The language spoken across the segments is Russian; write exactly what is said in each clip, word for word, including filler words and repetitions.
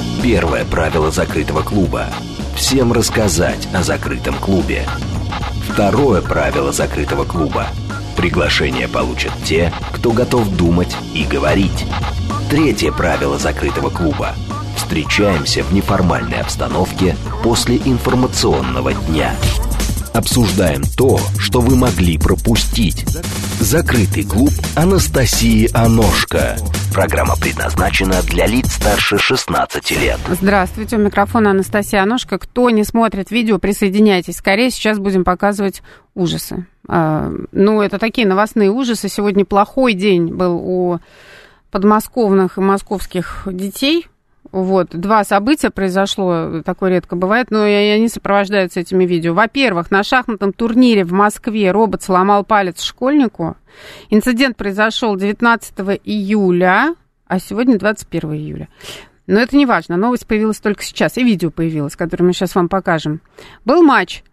Первое правило закрытого клуба. Всем рассказать о закрытом клубе. Второе правило закрытого клуба. Приглашение получат те, кто готов думать и говорить. Третье правило закрытого клуба. Встречаемся в неформальной обстановке после информационного дня. Обсуждаем то, что вы могли пропустить. Закрытый клуб Анастасии Аношко. Программа предназначена для лиц старше шестнадцати лет. Здравствуйте, у микрофона Анастасия Аношко. Кто не смотрит видео, присоединяйтесь. Скорее, сейчас будем показывать ужасы. Ну, это такие новостные ужасы. Сегодня плохой день был у подмосковных и московских детей. Вот, два события произошло, такое редко бывает, но и они сопровождаются этими видео. Во-первых, на шахматном турнире в Москве робот сломал палец школьнику. Инцидент произошел девятнадцатого июля, а сегодня двадцать первого июля. Но это не важно, новость появилась только сейчас, и видео появилось, которое мы сейчас вам покажем. Был матч,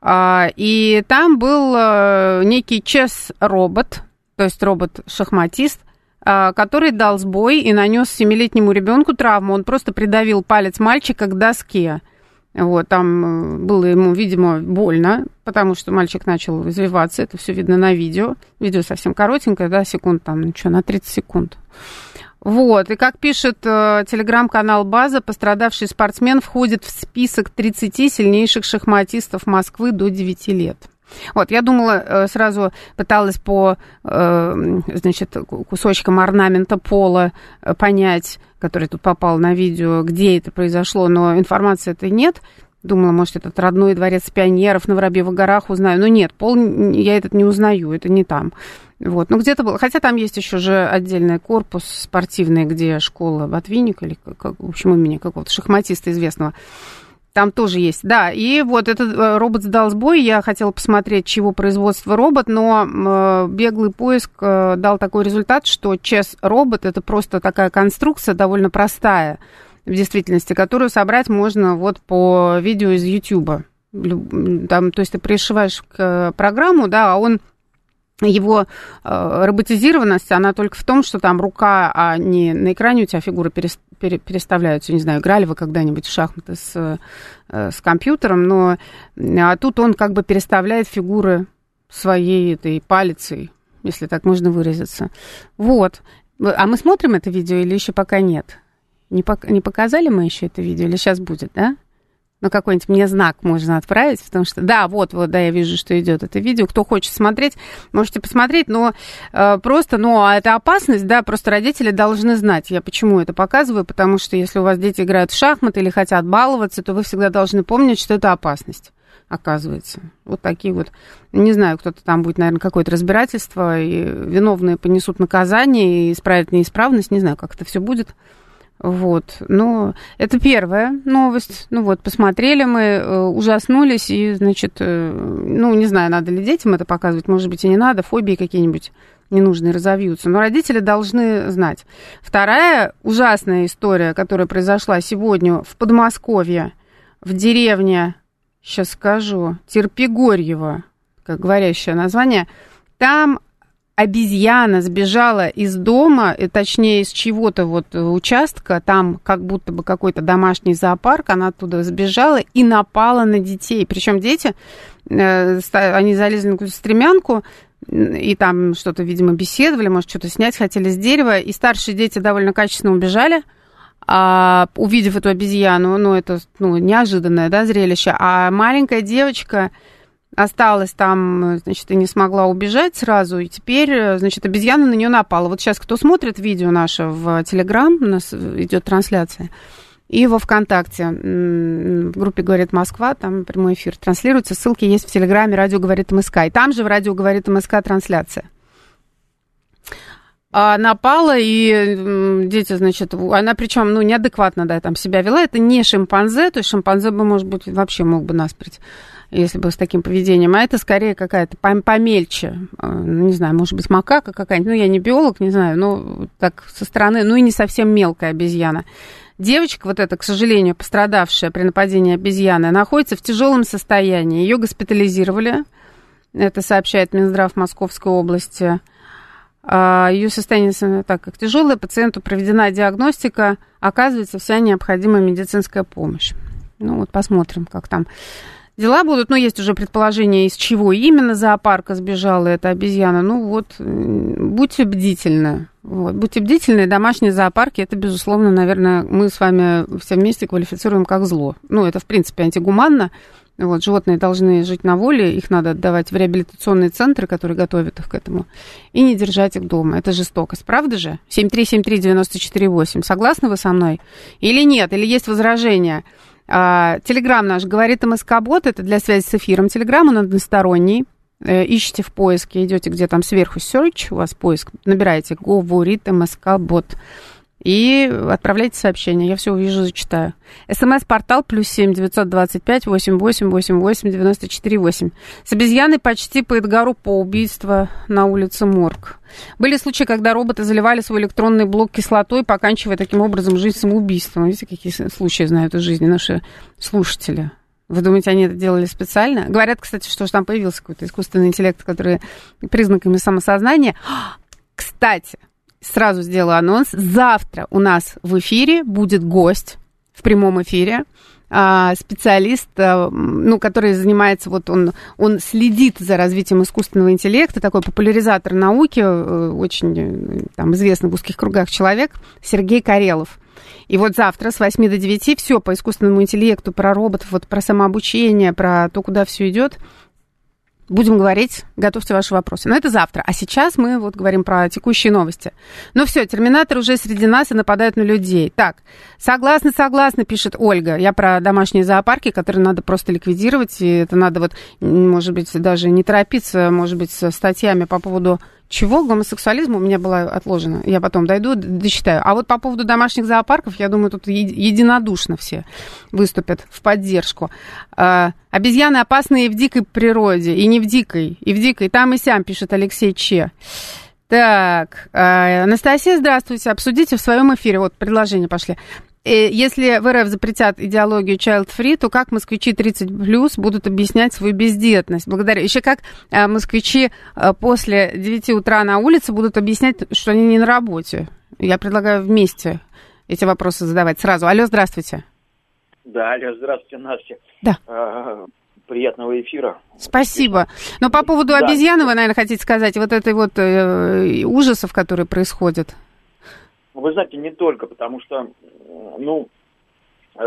и там был некий чес-робот, то есть робот-шахматист, который дал сбой и нанес семилетнему ребенку травму. Он просто придавил палец мальчика к доске. Вот, там было ему, видимо, больно, потому что мальчик начал извиваться. Это все видно на видео. Видео совсем коротенькое, да, секунд там, ну что, на тридцать секунд. Вот, и как пишет э, телеграм-канал «База», пострадавший спортсмен входит в список тридцати сильнейших шахматистов Москвы до девяти лет. Вот, я думала, сразу пыталась по, значит, кусочкам орнамента пола понять, который тут попал на видео, где это произошло, но информации этой нет. Думала, может, этот родной дворец пионеров на Воробьевых горах узнаю. Но нет, пол я этот не узнаю, это не там. Вот, ну где-то было, хотя там есть еще же отдельный корпус спортивный, где школа Ботвинника, или, как, в общем, имени какого-то шахматиста известного. Там тоже есть, да. И вот этот робот сдал сбой. Я хотела посмотреть, чего производства робот, но э, беглый поиск э, дал такой результат, что чес-робот — это просто такая конструкция довольно простая в действительности, которую собрать можно вот по видео из Ютуба. Там, то есть ты пришиваешь к программу, да, а он... Его э, роботизированность, она только в том, что там рука, а не на экране у тебя фигуры перес, пере, переставляются. Не знаю, играли вы когда-нибудь в шахматы с, э, с компьютером, но а тут он как бы переставляет фигуры своей этой палицей, если так можно выразиться. Вот. А мы смотрим это видео или еще пока нет? Не, пок- не показали мы еще это видео или сейчас будет, да? Ну, какой-нибудь мне знак можно отправить, потому что, да, вот, вот, да, я вижу, что идет это видео. Кто хочет смотреть, можете посмотреть, но э, просто, ну, а это опасность, да, просто родители должны знать. Я почему это показываю, потому что если у вас дети играют в шахматы или хотят баловаться, то вы всегда должны помнить, что это опасность, оказывается. Вот такие вот, не знаю, кто-то там будет, наверное, какое-то разбирательство, и виновные понесут наказание и исправят неисправность, не знаю, как это все будет. Вот, ну, это первая новость. Ну вот, посмотрели мы, э, ужаснулись, и, значит, э, ну, не знаю, надо ли детям это показывать, может быть, и не надо, фобии какие-нибудь ненужные разовьются, но родители должны знать. Вторая ужасная история, которая произошла сегодня в Подмосковье, в деревне, сейчас скажу, Терпигорьево, как говорящее название, там... Обезьяна сбежала из дома, точнее, из чего-то вот участка, там как будто бы какой-то домашний зоопарк, она оттуда сбежала и напала на детей. Причем дети, они залезли на какую-то стремянку, и там что-то, видимо, беседовали, может, что-то снять хотели с дерева, и старшие дети довольно качественно убежали, а, увидев эту обезьяну. Ну, это, ну, неожиданное, да, зрелище. А маленькая девочка... осталась там, значит, и не смогла убежать сразу, и теперь, значит, обезьяна на нее напала. Вот сейчас кто смотрит видео наше в Телеграм, у нас идет трансляция, и во ВКонтакте, в группе «Говорит Москва», там прямой эфир транслируется, ссылки есть в Телеграме «Радио говорит МСК», и там же в «Радио говорит МСК» трансляция. А напала, и дети, значит, она причем, ну, неадекватно, да, там себя вела, это не шимпанзе, то есть шимпанзе бы, может быть, вообще мог бы насмерть, если бы с таким поведением, а это скорее какая-то помельче, не знаю, может быть, макака какая-нибудь, ну, я не биолог, не знаю, но так со стороны, ну, и не совсем мелкая обезьяна. Девочка, вот эта, к сожалению, пострадавшая при нападении обезьяны, находится в тяжелом состоянии, ее госпитализировали, это сообщает Минздрав Московской области. Ее состояние так как тяжелое, пациенту проведена диагностика, оказывается вся необходимая медицинская помощь. Ну вот посмотрим, как там дела будут. Ну, есть уже предположение, из чего именно зоопарка сбежала эта обезьяна. Ну вот, будьте бдительны. Вот. Будьте бдительны, домашние зоопарки, это, безусловно, наверное, мы с вами все вместе квалифицируем как зло. Ну, это, в принципе, антигуманно. Вот, животные должны жить на воле, их надо отдавать в реабилитационные центры, которые готовят их к этому, и не держать их дома. Это жестокость, правда же? семь три семь три девять четыре восемь. Согласны вы со мной? Или нет? Или есть возражения? Телеграм наш говорит МСК-бот, это для связи с эфиром. Телеграм, он односторонний. Ищите в поиске, идете где там сверху search, у вас поиск, набираете говорит МСК-бот. И отправляйте сообщение, я все увижу, зачитаю. СМС-портал плюс семь девятьсот двадцать пять восемьдесят восемь восемьдесят восемь девяносто четыре восемь. С обезьяной почти по Эдгару по убийству на улице Морг. Были случаи, когда роботы заливали свой электронный блок кислотой, поканчивая таким образом жизнь самоубийством. Видите, какие случаи знают из жизни наши слушатели. Вы думаете, они это делали специально? Говорят, кстати, что там появился какой-то искусственный интеллект, который признаками самосознания. Кстати, сразу сделаю анонс. Завтра у нас в эфире будет гость, в прямом эфире, специалист, ну, который занимается, вот он, он следит за развитием искусственного интеллекта, такой популяризатор науки, очень там, известный в узких кругах человек, Сергей Карелов. И вот завтра с восьми до девяти все по искусственному интеллекту, про роботов, вот про самообучение, про то, куда все идет. Будем говорить, готовьте ваши вопросы. Но это завтра. А сейчас мы вот говорим про текущие новости. Ну все, терминатор уже среди нас и нападают на людей. Так, согласна, согласна, пишет Ольга. Я про домашние зоопарки, которые надо просто ликвидировать. И это надо вот, может быть, даже не торопиться, может быть, со статьями по поводу чего гомосексуализма у меня была отложена. Я потом дойду, дочитаю. А вот по поводу домашних зоопарков, я думаю, тут единодушно все выступят в поддержку. А, обезьяны опасны и в дикой природе, и не в дикой, и в дикой, там и сям, пишет Алексей Че. Так, а, Анастасия, здравствуйте. Обсудите в своем эфире, вот предложения пошли. Если в РФ запретят идеологию child-free, то как москвичи тридцать плюс будут объяснять свою бездетность? Благодаря. Еще как москвичи после девяти утра на улице будут объяснять, что они не на работе. Я предлагаю вместе эти вопросы задавать сразу. Алло, здравствуйте. Да, алло, здравствуйте, Настя. Да. А, приятного эфира. Спасибо. Но по поводу да. обезьяны вы, наверное, хотите сказать, вот этой вот э, ужасов, которые происходят. Вы знаете, не только, потому что, ну, э,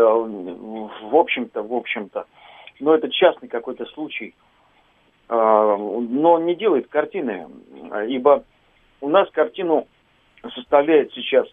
в общем-то, в общем-то, ну, это частный какой-то случай, э, но не делает картины, ибо у нас картину составляет сейчас,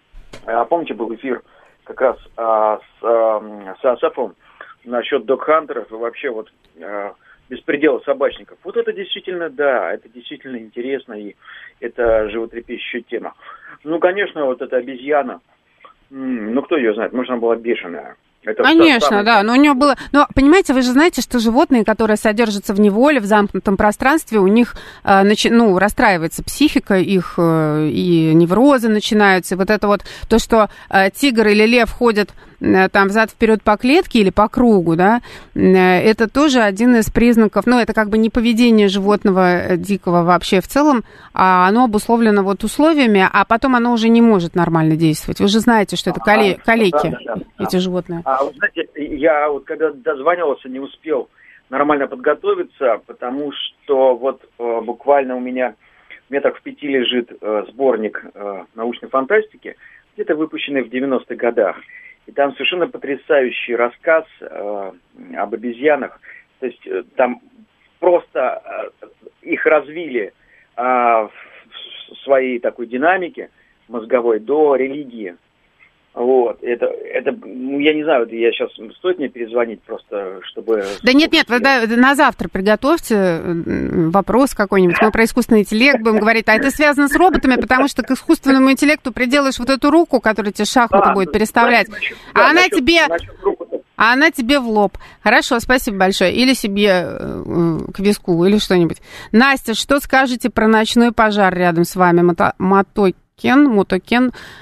а помните, был эфир как раз а, с, а, с Асафом насчет док-хантеров и вообще вот а, беспредела собачников. Вот это действительно, да, это действительно интересно, и это животрепещущая тема. Ну, конечно, вот эта обезьяна, ну, кто ее знает, может, она была бешеная. Это Конечно, самое... да, но у нее было... Но, понимаете, вы же знаете, что животные, которые содержатся в неволе, в замкнутом пространстве, у них, э, начи... ну, расстраивается психика, их э, и неврозы начинаются, и вот это вот, то, что э, тигр или лев ходят э, там взад-вперед по клетке или по кругу, да, э, это тоже один из признаков, ну, это как бы не поведение животного дикого вообще в целом, а оно обусловлено вот условиями, а потом оно уже не может нормально действовать. Вы же знаете, что это кале... калеки, да, да, да, да. эти животные. А вы знаете, я вот когда дозванивался, не успел нормально подготовиться, потому что вот э, буквально у меня метрах в пяти лежит э, сборник э, научной фантастики, где-то выпущенный в девяностых годах. И там совершенно потрясающий рассказ э, об обезьянах. То есть э, там просто э, их развили э, в своей такой динамике мозговой до религии. Вот, это, это, ну, я не знаю, я сейчас, стоит мне перезвонить просто, чтобы... Да нет-нет, вы да, на завтра приготовьте вопрос какой-нибудь, мы про искусственный интеллект будем говорить, а это связано с роботами, потому что к искусственному интеллекту приделаешь вот эту руку, которая тебе шахматы а, будет переставлять, значит, а да, она насчет, тебе... Насчет а она тебе в лоб. Хорошо, спасибо большое. Или себе э, к виску, или что-нибудь. Настя, что скажете про ночной пожар рядом с вами? Мото... Мотокен, мотокен...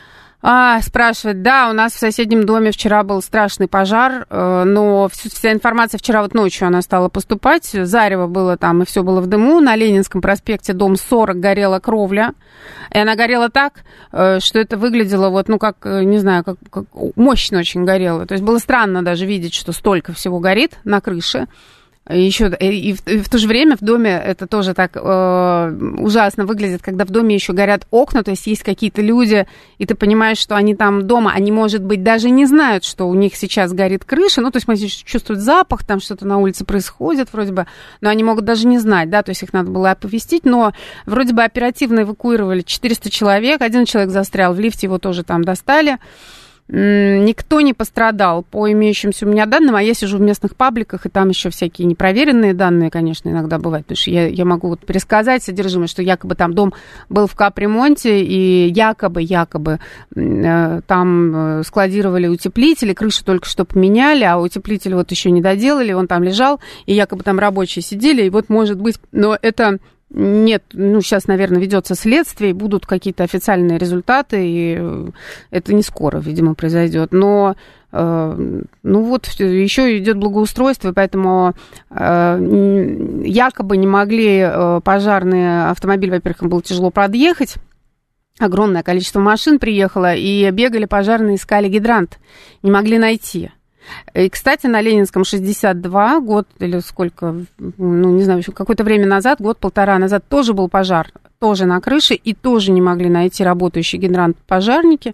А, спрашивает, да, у нас в соседнем доме вчера был страшный пожар, но вся информация вчера вот ночью она стала поступать, зарево было там, и все было в дыму. На Ленинском проспекте, дом сорок, горела кровля, и она горела так, что это выглядело вот, ну, как, не знаю, как, как мощно очень горело. То есть было странно даже видеть, что столько всего горит на крыше. И еще и в, и в то же время в доме это тоже так э, ужасно выглядит, когда в доме еще горят окна, то есть есть какие-то люди, и ты понимаешь, что они там дома, они, может быть, даже не знают, что у них сейчас горит крыша, ну, то есть мы чувствуют запах, там что-то на улице происходит вроде бы, но они могут даже не знать, да, то есть их надо было оповестить, но вроде бы оперативно эвакуировали четыреста человек, один человек застрял в лифте, его тоже там достали. Никто не пострадал по имеющимся у меня данным, а я сижу в местных пабликах, и там еще всякие непроверенные данные, конечно, иногда бывают, потому что я, я могу вот пересказать содержимое, что якобы там дом был в капремонте, и якобы, якобы э, там складировали утеплители, крышу только что поменяли, а утеплитель вот еще не доделали, он там лежал, и якобы там рабочие сидели, и вот может быть, но это... Нет, ну, сейчас, наверное, ведется следствие, будут какие-то официальные результаты, и это не скоро, видимо, произойдет. Но, э, ну вот, еще идет благоустройство, поэтому э, якобы не могли э, пожарные автомобили, во-первых, им было тяжело подъехать, огромное количество машин приехало, и бегали пожарные, искали гидрант, не могли найти. И, кстати, на Ленинском шестьдесят два, год или сколько, ну, не знаю, еще какое-то время назад, год-полтора назад, тоже был пожар, тоже на крыше, и тоже не могли найти работающий гидрант пожарники,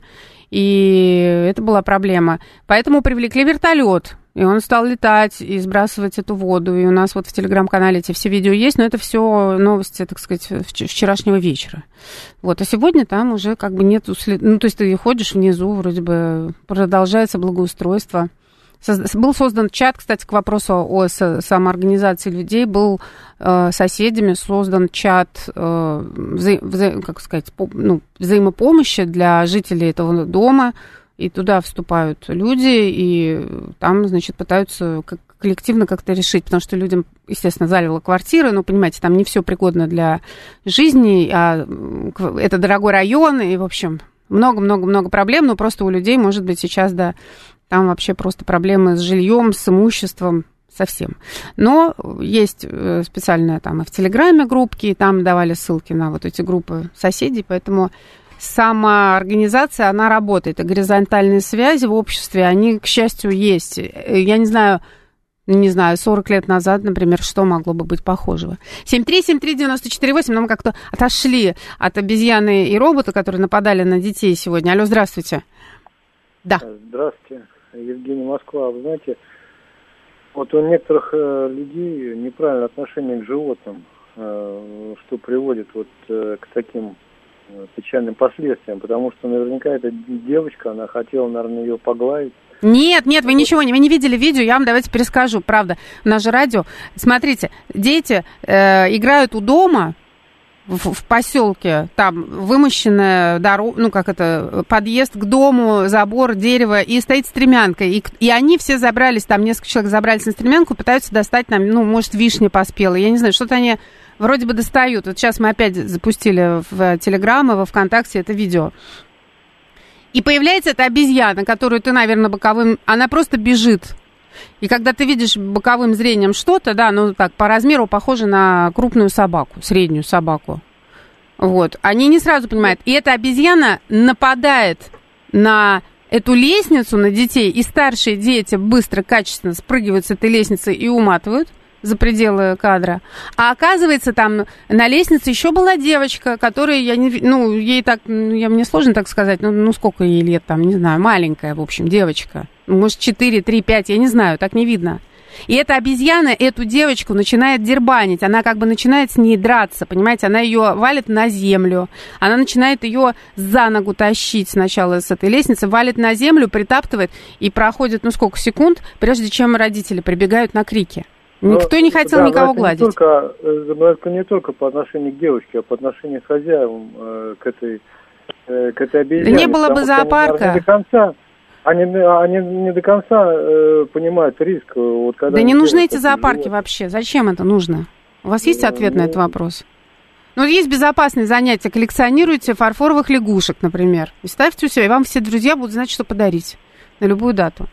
и это была проблема. Поэтому привлекли вертолет, и он стал летать и сбрасывать эту воду, и у нас вот в телеграм-канале эти все видео есть, но это все новости, так сказать, вчерашнего вечера. Вот, а сегодня там уже как бы нету след... Ну, то есть ты ходишь внизу, вроде бы продолжается благоустройство. Был создан чат, кстати, к вопросу о самоорганизации людей, был э, соседями создан чат, э, вза, вза, как сказать, по, ну, взаимопомощи для жителей этого дома, и туда вступают люди, и там, значит, пытаются как, коллективно как-то решить, потому что людям, естественно, залило квартиры, но, понимаете, там не все пригодно для жизни, а это дорогой район, и, в общем, много-много-много проблем, но просто у людей, может быть, сейчас, да, там вообще просто проблемы с жильем, с имуществом, совсем. Но есть специальная там и в Телеграме группки, и там давали ссылки на вот эти группы соседей, поэтому самоорганизация, она работает. И горизонтальные связи в обществе, они, к счастью, есть. Я не знаю, не знаю, сорок лет назад, например, что могло бы быть похожего. семь три семь три девять четыре восемь, но мы как-то отошли от обезьяны и робота, которые нападали на детей сегодня. Алло, здравствуйте. Да. Здравствуйте. Евгений, Москва. Вы знаете, вот у некоторых э, людей неправильное отношение к животным, э, что приводит вот э, к таким э, печальным последствиям, потому что наверняка эта девочка, она хотела, наверное, ее погладить. Нет, нет, вы ничего не, вы не видели видео, я вам давайте перескажу, правда, у нас же радио. Смотрите, дети э, играют у дома, В, в поселке, там вымощенная дорога, ну как это, подъезд к дому, забор, дерево, и стоит стремянка, и, и они все забрались, там несколько человек забрались на стремянку, пытаются достать там, ну, может, вишня поспела, я не знаю, что-то они вроде бы достают. Вот сейчас мы опять запустили в Телеграм и во ВКонтакте это видео. И появляется эта обезьяна, которую ты, наверное, боковым, она просто бежит. И когда ты видишь боковым зрением что-то, да, ну так, по размеру похоже на крупную собаку, среднюю собаку. Вот. Они не сразу понимают. И эта обезьяна нападает на эту лестницу, на детей, и старшие дети быстро, качественно спрыгивают с этой лестницы и уматывают за пределы кадра. А оказывается, там на лестнице еще была девочка, которая, я не, ну, ей так, я, мне сложно так сказать, ну, ну, сколько ей лет там, не знаю, маленькая, в общем, девочка. Может, четыре, три, пять, я не знаю, так не видно. И эта обезьяна эту девочку начинает дербанить, она как бы начинает с ней драться, понимаете, она ее валит на землю, она начинает ее за ногу тащить сначала с этой лестницы, валит на землю, притаптывает, и проходит, ну, сколько секунд, прежде чем родители прибегают на крики. Никто не хотел да, никого гладить. Не только, это не только по отношению к девочке, а по отношению к хозяевам, э, к этой, э, к этой обезьяне. Да не было бы зоопарка. Они, до конца, они, они не до конца э, понимают риск. Вот, когда да не нужны эти зоопарки живут. Вообще. Зачем это нужно? У вас есть ответ ну, на этот вопрос? Ну, есть безопасные занятия. Коллекционируйте фарфоровых лягушек, например. И ставьте у себя, и вам все друзья будут знать, что подарить на любую дату.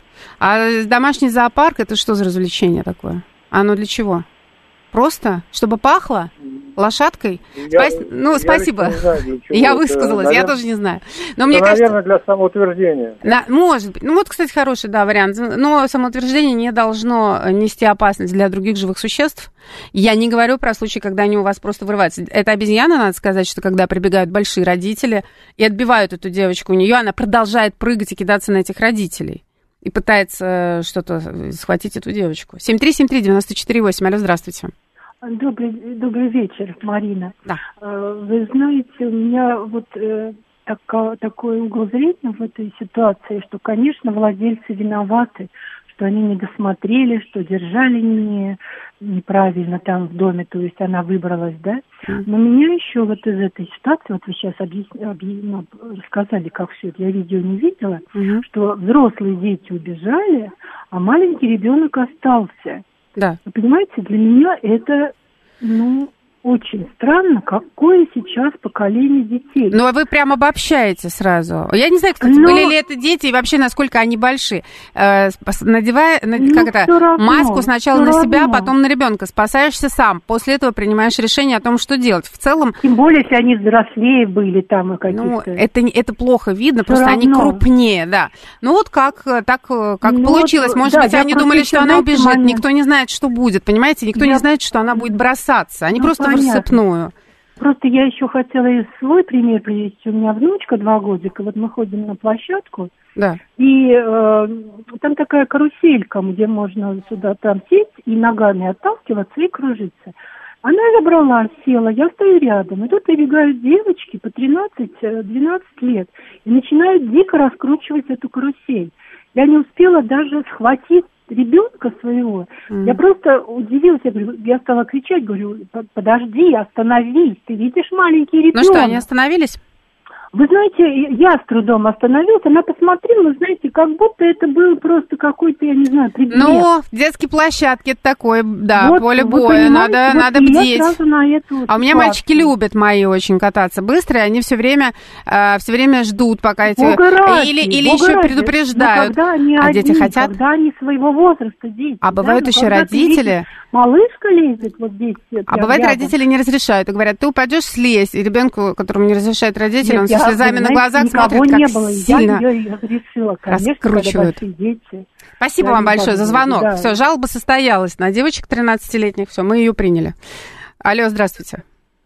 А домашний зоопарк, это что за развлечение такое? Оно для чего? Просто? Чтобы пахло? Лошадкой? Я, Спас... Ну, я спасибо. Не знаю, я это, высказалась, наверное, я тоже не знаю. Но это, мне кажется... наверное, для самоутверждения. Да, может быть. Ну, вот, кстати, хороший, да, вариант. Но самоутверждение не должно нести опасность для других живых существ. Я не говорю про случаи, когда они у вас просто вырываются. Это обезьяна, надо сказать, что когда прибегают большие родители и отбивают эту девочку у нее, она продолжает прыгать и кидаться на этих родителей. И пытается что-то схватить эту девочку. семь три семь три девять четыре восемь. Алло, здравствуйте. Добрый, добрый вечер, Марина. Да. Вы знаете, у меня вот э, так, такой угол зрения в этой ситуации, что, конечно, владельцы виноваты, что они не досмотрели, что держали не, неправильно там в доме, то есть она выбралась, да. Но меня еще вот из этой ситуации, вот вы сейчас объясни, объясни, рассказали, как все это, я видео не видела, угу. что взрослые дети убежали, а маленький ребенок остался. Да. Вы понимаете, для меня это, ну, очень странно, какое сейчас поколение детей. Ну, а вы прям обобщаете сразу. Я не знаю, кстати, Но... были ли это дети и вообще, насколько они большие. Э, надевая, ну, как это, равно, маску сначала на себя, равно. Потом на ребенка. Спасаешься сам. После этого принимаешь решение о том, что делать. В целом... Тем более, если они взрослее были там и какие-то... Ну, это, это плохо видно, Всё просто равно. они крупнее, да. Ну, вот как, так, как ну, получилось. Может да, быть, они думали, что она убежит. Момент. Никто не знает, что будет, понимаете? Никто я... не знает, что она будет бросаться. Они ну, просто в рассыпную. Просто я еще хотела и свой пример привести. У меня внучка два годика, вот мы ходим на площадку, да. и э, там такая каруселька, где можно сюда там сесть и ногами отталкиваться и кружиться. Она забрала, села, я стою рядом, и тут прибегают девочки по тринадцать-двенадцать лет и начинают дико раскручивать эту карусель. Я не успела даже схватить ребенка своего. Mm. Я просто удивилась, я, говорю, я стала кричать, говорю, подожди, остановись, ты видишь маленький ребенок. Ну что, они остановились? Вы знаете, я с трудом остановилась, она посмотрела, знаете, как будто это был просто какой-то, я не знаю, предмет. Ну, детские площадки, это такое, да, вот, поле боя, надо, вот надо бдеть. На эту а у меня мальчики любят мои очень кататься быстро, и они все время, э, все время ждут, пока эти... Ради, или или еще ради. предупреждают. А одни, дети хотят? Когда они своего возраста дети. А бывают да? еще родители... Малышка лезет вот здесь. А бывает, рядом. Родители не разрешают и говорят, ты упадешь, слезь. И ребенку, которому не разрешают родители, Нет, он со слезами я, на глазах смотрит, не как было. сильно я ее разрешила, конечно, раскручивают. Дети. Спасибо я вам большое за звонок. Да. Все, жалоба состоялась на девочек тринадцатилетних. Все, мы ее приняли. Алло, здравствуйте.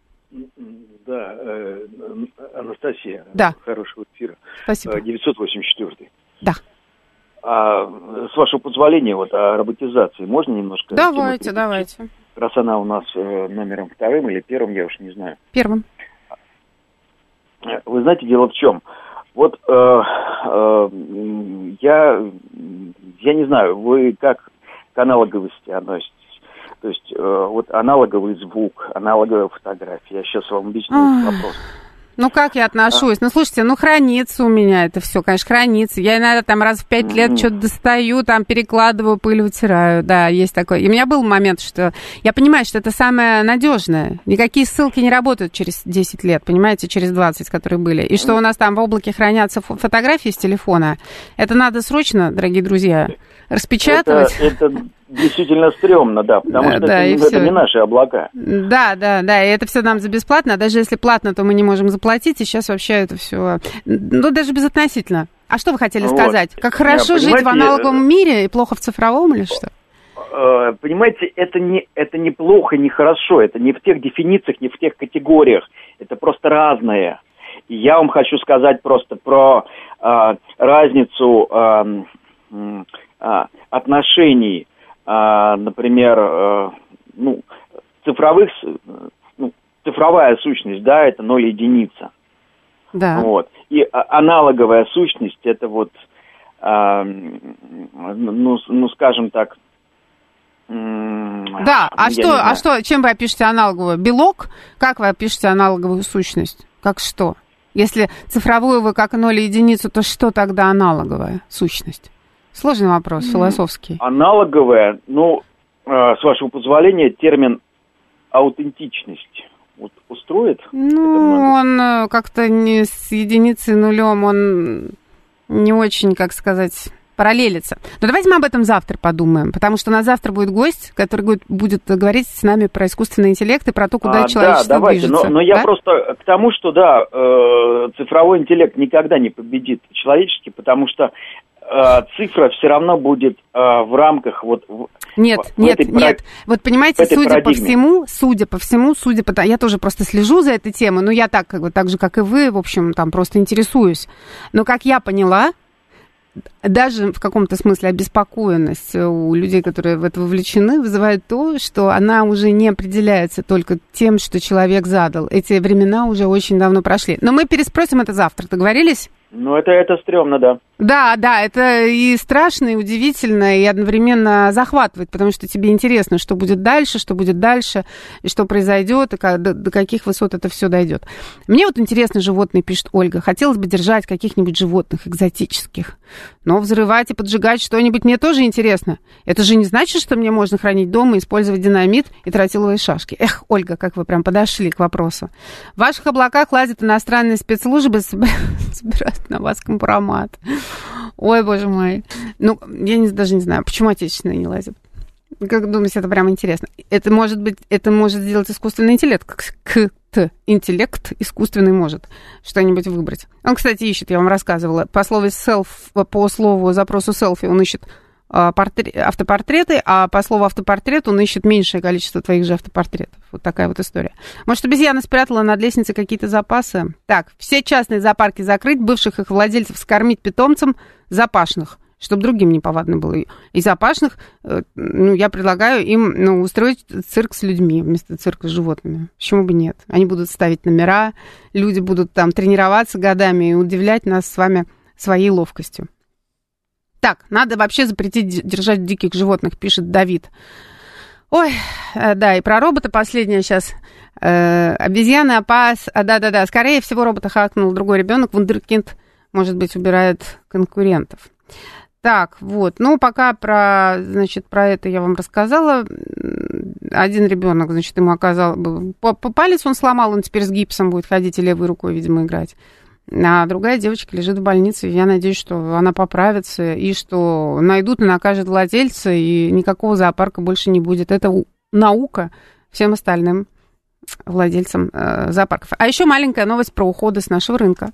Да, э, Анастасия. Да. Хорошего эфира. Спасибо. девятьсот восемьдесят четыре. Да. А, с вашего позволения, вот о роботизации можно немножко? Давайте, давайте. Раз она у нас э, номером вторым или первым, я уж не знаю. Первым. Вы знаете, дело в чем? Вот э, э, я, я не знаю, вы как к аналоговости относитесь? То есть э, вот аналоговый звук, аналоговая фотография. Я сейчас вам объясню этот вопрос. Ну, как я отношусь? А? Ну, слушайте, ну, хранится у меня это все, конечно, хранится. Я иногда там раз в пять лет mm-hmm. что-то достаю, там перекладываю, пыль вытираю. Да, есть такое. И у меня был момент, что я понимаю, что это самое надежное. Никакие ссылки не работают через десять лет, понимаете, через двадцать, которые были. И что у нас там в облаке хранятся фотографии с телефона, это надо срочно, дорогие друзья, распечатывать. Это, это действительно стрёмно, да, потому да, что да, это, это не наши облака. Да, да, да, и это все нам за бесплатно, а даже если платно, то мы не можем заплатить, и сейчас вообще это все, ну, даже безотносительно. А что вы хотели вот. сказать? Как хорошо жить в аналоговом мире и плохо в цифровом или что? Понимаете, это не, это не плохо, не хорошо, это не в тех дефинициях, не в тех категориях, это просто разное. И я вам хочу сказать просто про э, разницу э, э, отношений, э, например, э, ну, цифровых, ну, цифровая сущность, да, это ноль единица. Да. Вот. И аналоговая сущность, это вот, э, ну, ну, скажем так, да, а что, а что, чем вы опишете аналоговую? Белок? Как вы опишете аналоговую сущность? Как что? Если цифровую вы как ноль и единицу, то что тогда аналоговая сущность? Сложный вопрос, философский. Аналоговая, ну, э, с вашего позволения, термин аутентичность. Вот устроит? Ну, он как-то не с единицей нулем, он не очень, как сказать, параллелится. Но давайте мы об этом завтра подумаем, потому что на завтра будет гость, который будет, будет говорить с нами про искусственный интеллект и про то, куда а, человечество да, давайте. движется. Но, но я да? просто к тому, что, да, э, цифровой интеллект никогда не победит человеческий, потому что э, цифра все равно будет э, в рамках вот... В, нет, в, нет, в нет. Вот понимаете, судя парадигме. по всему, судя по всему, судя по... Я тоже просто слежу за этой темой, но я так, как бы, так же, как и вы, в общем, там просто интересуюсь. Но, как я поняла, даже в каком-то смысле обеспокоенность у людей, которые в это вовлечены, вызывает то, что она уже не определяется только тем, что человек задал. Эти времена уже очень давно прошли. Но мы переспросим это завтра. Договорились? Ну, это, это стрёмно, да. Да, да, это и страшно, и удивительно, и одновременно захватывает, потому что тебе интересно, что будет дальше, что будет дальше, и что произойдет, и как, до, до каких высот это все дойдет. Мне вот интересно животные, пишет Ольга. Хотелось бы держать каких-нибудь животных экзотических, но взрывать и поджигать что-нибудь мне тоже интересно. Это же не значит, что мне можно хранить дома, использовать динамит и тротиловые шашки. Эх, Ольга, как вы прям подошли к вопросу. В ваших облаках лазят иностранные спецслужбы, собирают на вас компромат. Ой, боже мой. Ну, я не, даже не знаю, почему отечественные не лазят. Как думаете, это прям интересно. Это может быть, это может сделать искусственный интеллект. К т интеллект искусственный может что-нибудь выбрать. Он, кстати, ищет, я вам рассказывала. По слову self, по слову запросу селфи он ищет портрет, автопортреты, а по слову автопортрет он ищет меньшее количество твоих же автопортретов. Вот такая вот история. Может, обезьяна спрятала над лестницей какие-то запасы? Так, все частные зоопарки закрыть, бывших их владельцев скормить питомцам запашных, чтобы другим неповадно было. И запашных, ну, я предлагаю им, ну, устроить цирк с людьми вместо цирка с животными. Почему бы нет? Они будут ставить номера, люди будут там тренироваться годами и удивлять нас с вами своей ловкостью. Так, надо вообще запретить держать диких животных, пишет Давид. Ой, да, и про робота последнее сейчас. Э, обезьяны опас... А, да-да-да, скорее всего, робота хакнул другой ребенок. Вундеркинд, может быть, убирает конкурентов. Так, вот. Ну, пока про, значит, про это я вам рассказала. Один ребенок, значит, ему оказал... Палец он сломал, он теперь с гипсом будет ходить и левой рукой, видимо, играть. А другая девочка лежит в больнице, и я надеюсь, что она поправится, и что найдут и накажут владельца, и никакого зоопарка больше не будет. Это наука всем остальным владельцам э, зоопарков. А еще маленькая новость про уходы с нашего рынка.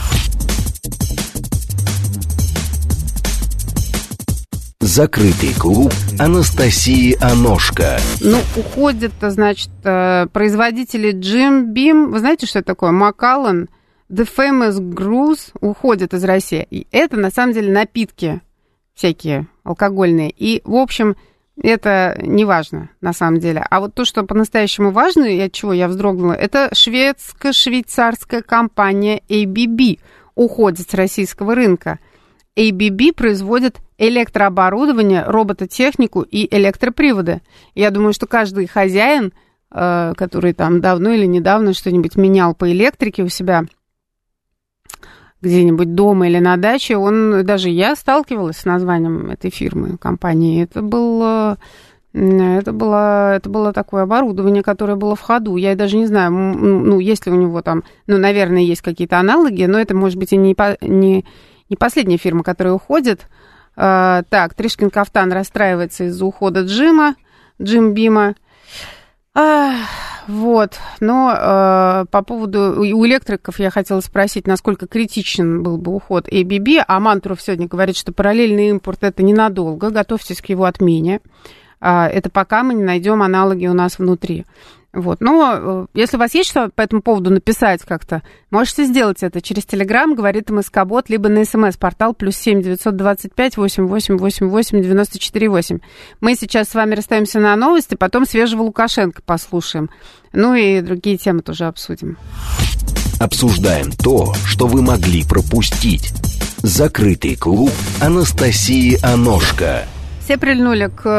Закрытый клуб Анастасии Аношко. Ну, уходят, значит, производители Jim Beam. Вы знаете, что это такое? Macallan. The Famous Grouse уходят из России. И это, на самом деле, напитки всякие алкогольные. И, в общем, это не важно, на самом деле. А вот то, что по-настоящему важно, и от чего я вздрогнула, это шведско-швейцарская компания эй би би уходит с российского рынка. эй би би производит электрооборудование, робототехнику и электроприводы. Я думаю, что каждый хозяин, который там давно или недавно что-нибудь менял по электрике у себя где-нибудь дома или на даче, он, даже я сталкивалась с названием этой фирмы, компании. Это было, это было, это было такое оборудование, которое было в ходу. Я даже не знаю, ну, есть ли у него там, ну, наверное, есть какие-то аналоги, но это, может быть, и не, не, не последняя фирма, которая уходит. А, так, Тришкин кафтан расстраивается из-за ухода Джима, Джим Бима. А, вот, но э, по поводу... У электриков я хотела спросить, насколько критичен был бы уход эй би би, а Мантуров сегодня говорит, что параллельный импорт это ненадолго, готовьтесь к его отмене. А, это пока мы не найдем аналоги у нас внутри. Вот. Но если у вас есть что по этому поводу написать как-то, можете сделать это через Телеграм, говорит МСК-бот, либо на СМС-портал плюс семь девятьсот двадцать пять восемь восемь восемь восемь девяносто четыре восемь. Мы сейчас с вами расстаемся на новости, потом свежего Лукашенко послушаем. Ну и другие темы тоже обсудим. Обсуждаем то, что вы могли пропустить. Закрытый клуб Анастасии Аношко. Все прильнули к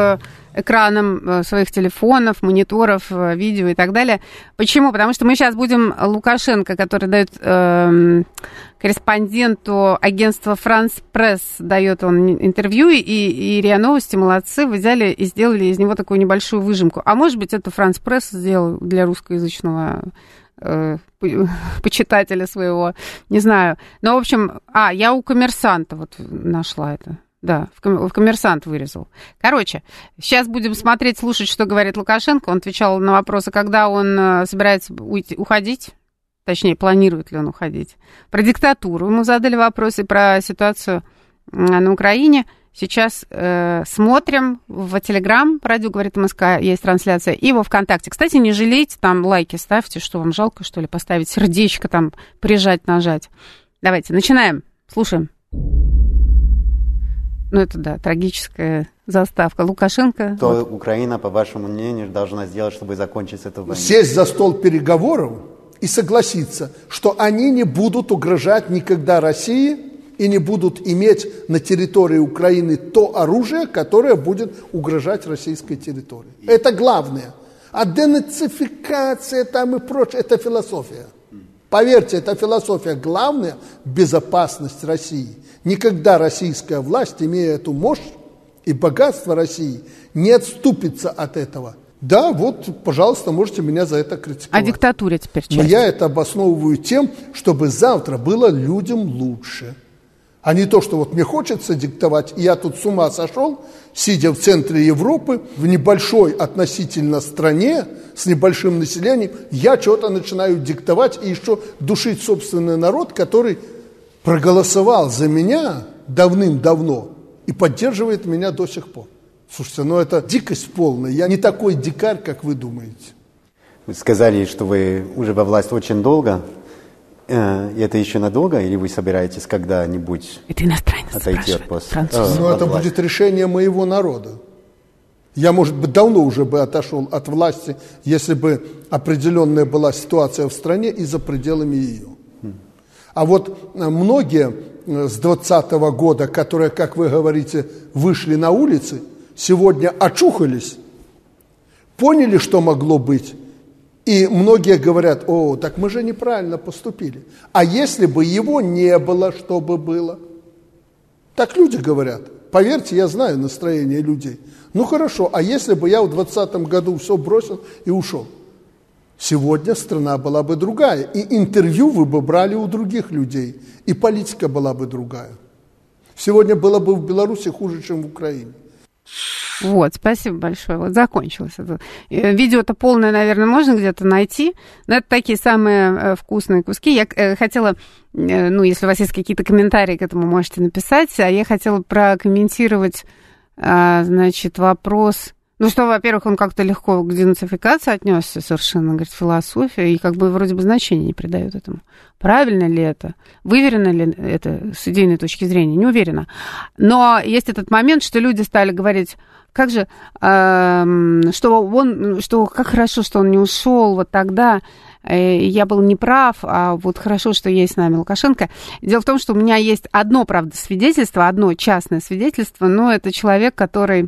экранам своих телефонов, мониторов, видео и так далее. Почему? Потому что мы сейчас будем Лукашенко, который дает э, корреспонденту агентства «Франс Пресс», дает он интервью, и, и РИА Новости молодцы, взяли и сделали из него такую небольшую выжимку. А может быть, это «Франс Пресс» сделал для русскоязычного э, почитателя своего, не знаю. Но, в общем, а, я у «Коммерсанта» вот нашла это. Да, в «Коммерсант» вырезал. Короче, сейчас будем смотреть, слушать, что говорит Лукашенко. Он отвечал на вопросы, когда он собирается уйти, уходить, точнее, планирует ли он уходить. Про диктатуру ему задали вопросы, про ситуацию на Украине. Сейчас э, смотрим в Телеграм, радио «Говорит МСК», есть трансляция, и во ВКонтакте. Кстати, не жалейте, там лайки ставьте, что вам жалко, что ли, поставить сердечко, там, прижать, нажать. Давайте, начинаем, слушаем. Ну, это, да, трагическая заставка. Лукашенко. Что вот. Украина, по вашему мнению, должна сделать, чтобы закончить эту войну? Сесть за стол переговоров и согласиться, что они не будут угрожать никогда России и не будут иметь на территории Украины то оружие, которое будет угрожать российской территории. Это главное. А денацификация там и прочее, это философия. Поверьте, это философия. Главное – безопасность России. Никогда российская власть, имея эту мощь и богатство России, не отступится от этого. Да, вот, пожалуйста, можете меня за это критиковать. А диктатуре теперь часть? Но я это обосновываю тем, чтобы завтра было людям лучше. А не то, что вот мне хочется диктовать, и я тут с ума сошел, сидя в центре Европы, в небольшой относительно стране, с небольшим населением, я что-то начинаю диктовать и еще душить собственный народ, который проголосовал за меня давным-давно и поддерживает меня до сих пор. Слушайте, ну это дикость полная. Я не такой дикарь, как вы думаете. Вы сказали, что вы уже во власти очень долго. И это еще надолго, или вы собираетесь когда-нибудь это иностранец отойти от поста? Ну, это будет решение моего народа. Я, может быть, давно уже бы отошел от власти, если бы определенная была ситуация в стране и за пределами ее. А вот многие с двадцатого года, которые, как вы говорите, вышли на улицы, сегодня очухались, поняли, что могло быть. И многие говорят: о, так мы же неправильно поступили. А если бы его не было, что бы было? Так люди говорят. Поверьте, я знаю настроение людей. Ну хорошо, а если бы я в двадцатом году все бросил и ушел? Сегодня страна была бы другая. И интервью вы бы брали у других людей. И политика была бы другая. Сегодня было бы в Беларуси хуже, чем в Украине. Вот, спасибо большое. Вот закончилось это. Видео-то полное, наверное, можно где-то найти. Но это такие самые вкусные куски. Я хотела, ну, если у вас есть какие-то комментарии к этому, можете написать. А я хотела прокомментировать, значит, вопрос. Ну, что, во-первых, он как-то легко к денацификации отнесся совершенно, говорит, философия, и как бы вроде бы значения не придает этому. Правильно ли это? Выверено ли это с идейной точки зрения? Не уверена. Но есть этот момент, что люди стали говорить: как же, э, что он, что как хорошо, что он не ушел вот тогда, э, я был неправ, а вот хорошо, что есть с нами Лукашенко. Дело в том, что у меня есть одно, правда, свидетельство, одно частное свидетельство, но это человек, который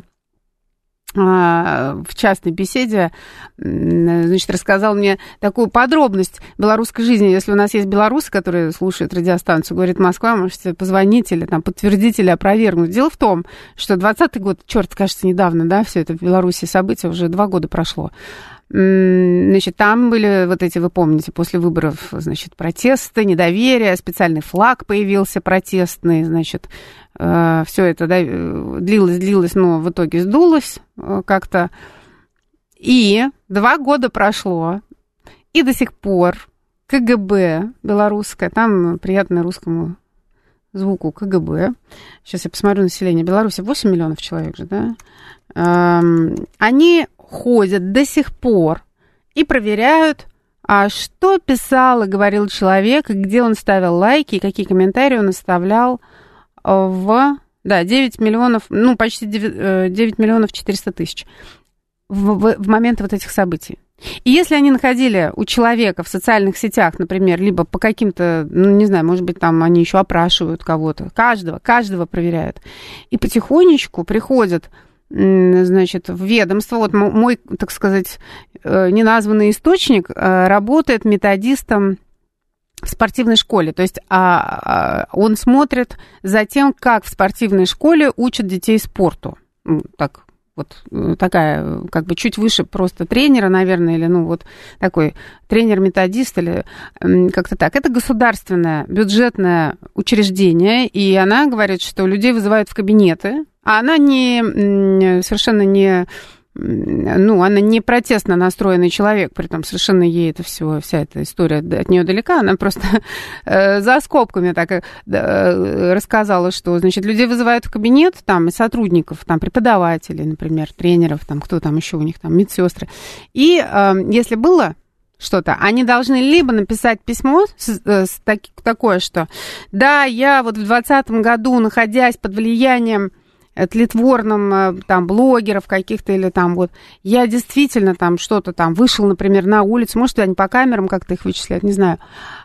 в частной беседе, значит, рассказал мне такую подробность белорусской жизни. Если у нас есть белорусы, которые слушают радиостанцию, говорит Москва, можете позвонить или там подтвердить или опровергнуть. Дело в том, что двадцатый год, черт, кажется, недавно, да, все это в Беларуси события, уже два года прошло. Значит, там были вот эти, вы помните, после выборов, значит, протесты, недоверие, специальный флаг появился протестный, значит, э, все это, да, длилось, длилось, но в итоге сдулось э, как-то. И два года прошло, и до сих пор КГБ белорусское, там приятное русскому звуку КГБ, сейчас я посмотрю население Беларуси, восемь миллионов человек же, да, э, они ходят до сих пор и проверяют, а что писал и говорил человек, где он ставил лайки, и какие комментарии он оставлял в, да, девять миллионов, ну, почти девять миллионов четыреста тысяч в, в, в момент вот этих событий. И если они находили у человека в социальных сетях, например, либо по каким-то, ну, не знаю, может быть, там они еще опрашивают кого-то, каждого, каждого проверяют, и потихонечку приходят значит, в ведомство. Вот мой, так сказать, неназванный источник работает методистом в спортивной школе. То есть а, а, он смотрит за тем, как в спортивной школе учат детей спорту. Так, вот такая, как бы чуть выше просто тренера, наверное, или, ну, вот такой тренер-методист, или как-то так. Это государственное бюджетное учреждение, и она говорит, что людей вызывают в кабинеты, а она не, совершенно не, ну, она не протестно настроенный человек, при этом совершенно ей это все, вся эта история от нее далека, она просто за скобками так рассказала, что, значит, людей вызывают в кабинет, там, сотрудников, там, преподавателей, например, тренеров, там, кто там еще у них, там, медсестры, и если было что-то, они должны либо написать письмо с, с так, такое, что да, я вот в двадцатом году, находясь под влиянием тлетворным там блогеров каких-то или там вот, я действительно там что-то там вышел, например, на улицу, может, они по камерам как-то их вычисляют, не знаю.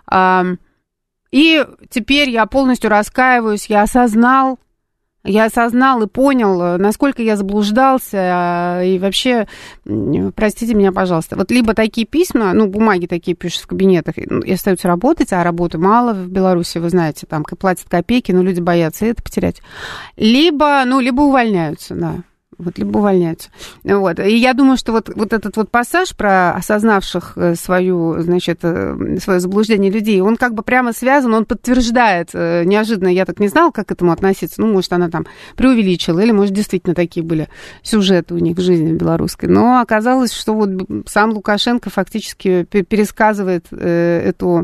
И теперь я полностью раскаиваюсь, я осознал, я осознал и понял, насколько я заблуждался, и вообще, простите меня, пожалуйста. Вот либо такие письма, ну, бумаги такие пишут в кабинетах, и остаются работать, а работы мало в Беларуси, вы знаете, там платят копейки, но люди боятся это потерять. Либо, ну, либо увольняются, да. Вот, либо увольняются. Вот. И я думаю, что вот, вот этот вот пассаж про осознавших свою, значит, свое заблуждение людей, он как бы прямо связан, он подтверждает. Неожиданно, я так не знала, как к этому относиться. Ну, может, она там преувеличила, или, может, действительно такие были сюжеты у них в жизни белорусской. Но оказалось, что вот сам Лукашенко фактически пересказывает эту,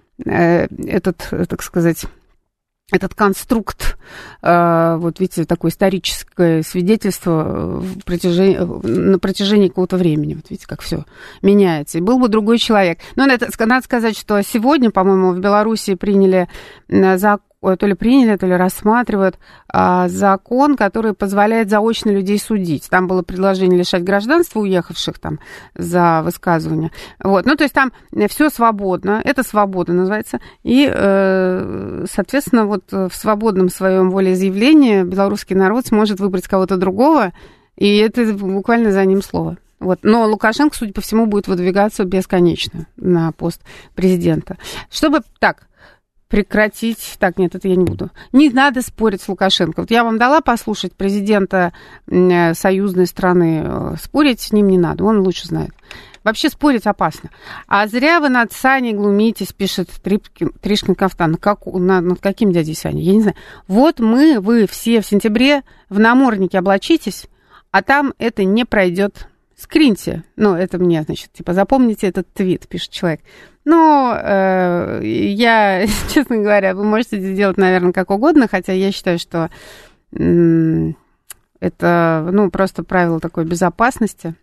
этот, так сказать, этот конструкт, вот видите, такое историческое свидетельство в протяжении, на протяжении какого-то времени. Вот видите, как все меняется. И был бы другой человек. Но надо, надо сказать, что сегодня, по-моему, в Беларуси приняли закон, то ли приняли, то ли рассматривают а, закон, который позволяет заочно людей судить. Там было предложение лишать гражданства уехавших там за высказывание. Вот. Ну, то есть там все свободно, это свобода называется. И, э, соответственно, вот в свободном своем волеизъявлении белорусский народ сможет выбрать кого-то другого, и это буквально за ним слово. Вот. Но Лукашенко, судя по всему, будет выдвигаться бесконечно на пост президента. Чтобы так... прекратить... Так, нет, это я не буду. Не надо спорить с Лукашенко. Вот я вам дала послушать президента союзной страны. Спорить с ним не надо, он лучше знает. Вообще спорить опасно. А зря вы над Саней глумитесь, пишет Тришкин Кафтан. Как, над, над каким дядей Саней? Я не знаю. Вот мы, вы все в сентябре в наморднике облачитесь, а там это не пройдет. Скриньте. Ну, это мне, значит, типа, запомните этот твит, пишет человек. Ну, э, я, честно говоря, вы можете сделать, наверное, как угодно, хотя я считаю, что э, это, ну, просто правило такой безопасности.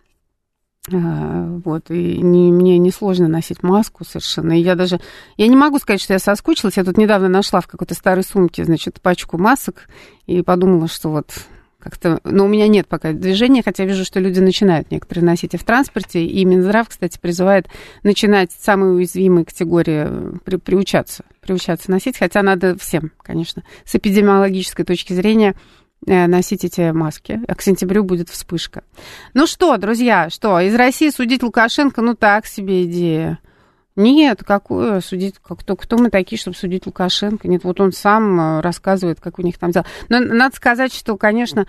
Э, вот, и не, мне несложно носить маску совершенно. И я даже, я не могу сказать, что я соскучилась. Я тут недавно нашла в какой-то старой сумке, значит, пачку масок и подумала, что вот... Как-то, но у меня нет пока движения, хотя вижу, что люди начинают некоторые носить и в транспорте, и Минздрав, кстати, призывает начинать самые уязвимые категории при, приучаться, приучаться носить, хотя надо всем, конечно, с эпидемиологической точки зрения носить эти маски, а к сентябрю будет вспышка. Ну что, друзья, что, из России судить Лукашенко, ну так себе идея. Нет, какую судить, кто, кто мы такие, чтобы судить Лукашенко? Нет, вот он сам рассказывает, как у них там дела. Но надо сказать, что, конечно,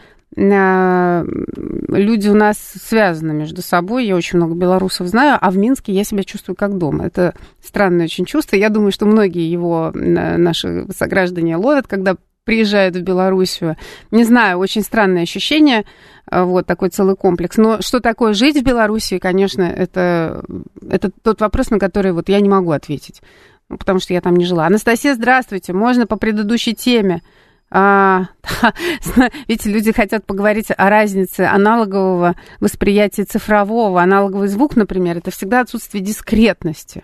люди у нас связаны между собой. Я очень много белорусов знаю, а в Минске я себя чувствую как дома. Это странное очень чувство. Я думаю, что многие его, наши сограждане, ловят, когда приезжают в Белоруссию. Не знаю, очень странное ощущение, вот такой целый комплекс. Но что такое жить в Белоруссии, конечно, это, это тот вопрос, на который вот я не могу ответить, потому что я там не жила. Анастасия, здравствуйте. Можно по предыдущей теме? А, видите, люди хотят поговорить о разнице аналогового восприятия цифрового. Аналоговый звук, например, это всегда отсутствие дискретности.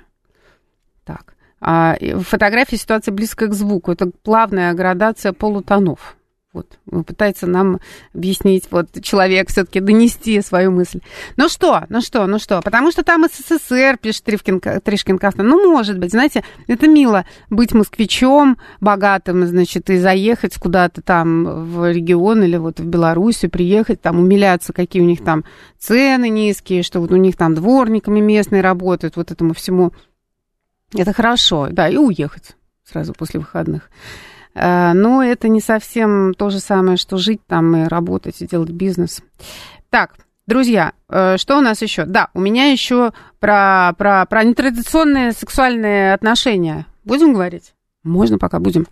Так. А в фотографии ситуация близкая к звуку. Это плавная градация полутонов. Вот, пытается нам объяснить, вот, человек все-таки донести свою мысль. Ну что, ну что, ну что, потому что там СССР, пишет Тришкин, Тришкин Кафтан. Ну, может быть, знаете, это мило быть москвичом богатым, значит, и заехать куда-то там в регион или вот в Белоруссию, приехать, там, умиляться, какие у них там цены низкие, что вот у них там дворниками местные работают, вот этому всему. Это хорошо, да, и уехать сразу после выходных. Но это не совсем то же самое, что жить там и работать, и делать бизнес. Так, друзья, что у нас еще? Да, у меня еще про, про, про нетрадиционные сексуальные отношения. Будем говорить? Можно, пока будем.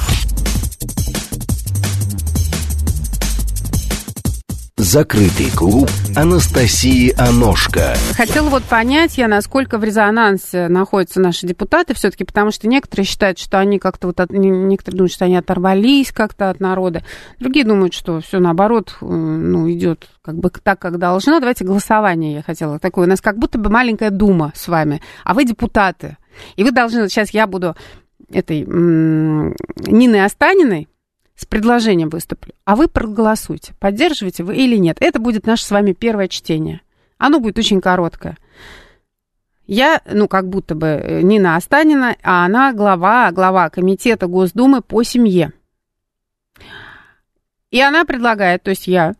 Закрытый клуб Анастасии Аношко. Хотела вот понять я, насколько в резонансе находятся наши депутаты все-таки, потому что некоторые считают, что они как-то вот, от, некоторые думают, что они оторвались как-то от народа, другие думают, что все наоборот, ну, идет как бы так, как должно. Давайте голосование я хотела такое. У нас как будто бы маленькая дума с вами, а вы депутаты. И вы должны, сейчас я буду этой м- Ниной Останиной с предложением выступлю, а вы проголосуйте, поддерживаете вы или нет. Это будет наше с вами первое чтение. Оно будет очень короткое. Я, ну, как будто бы Нина Останина, а она глава, глава комитета Госдумы по семье. И она предлагает, то есть я,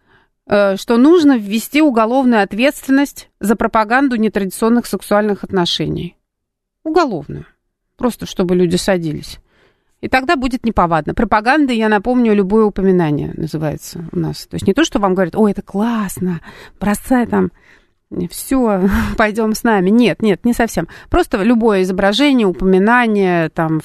что нужно ввести уголовную ответственность за пропаганду нетрадиционных сексуальных отношений. Уголовную. Просто чтобы люди садились. И тогда будет неповадно. Пропаганда, я напомню, любое упоминание называется у нас. То есть не то, что вам говорят, ой, это классно, бросай там, все, пойдем с нами. Нет, нет, не совсем. Просто любое изображение, упоминание, там,